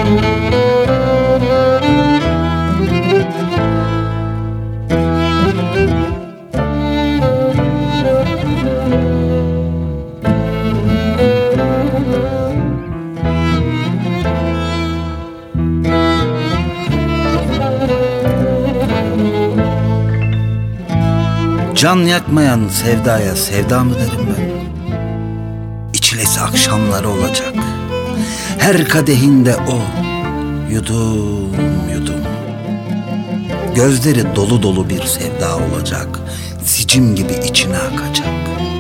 Can yakmayan sevdaya sevda mı derim ben? İçilesi akşamları olacak. Her kadehinde o yudum yudum. Gözleri dolu dolu bir sevda olacak. Sicim gibi içine akacak.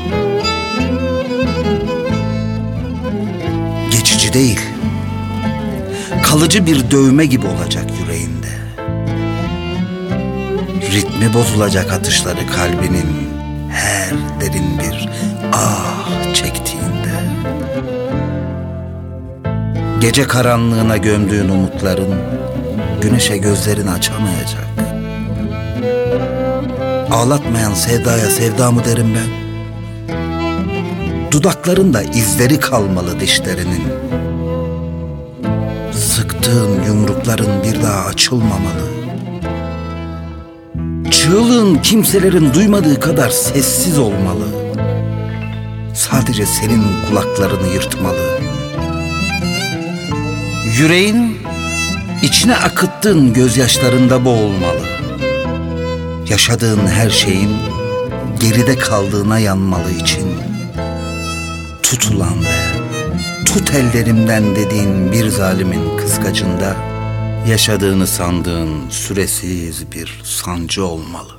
Geçici değil, kalıcı bir dövme gibi olacak yüreğinde. Ritmi bozulacak atışları kalbinin her derin bir ah çektiğinde. Gece karanlığına gömdüğün umutların güneşe gözlerini açamayacak. Ağlatmayan sevdaya sevda mı derim ben? Dudaklarında izleri kalmalı dişlerinin. Sıktığın yumrukların bir daha açılmamalı. Çığlığın kimselerin duymadığı kadar sessiz olmalı. Sadece senin kulaklarını yırtmalı. Yüreğin içine akıttığın gözyaşlarında boğulmalı. Yaşadığın her şeyin geride kaldığına yanmalı için. Tutulan ve tut ellerimden dediğin bir zalimin kıskacında yaşadığını sandığın süresiz bir sancı olmalı.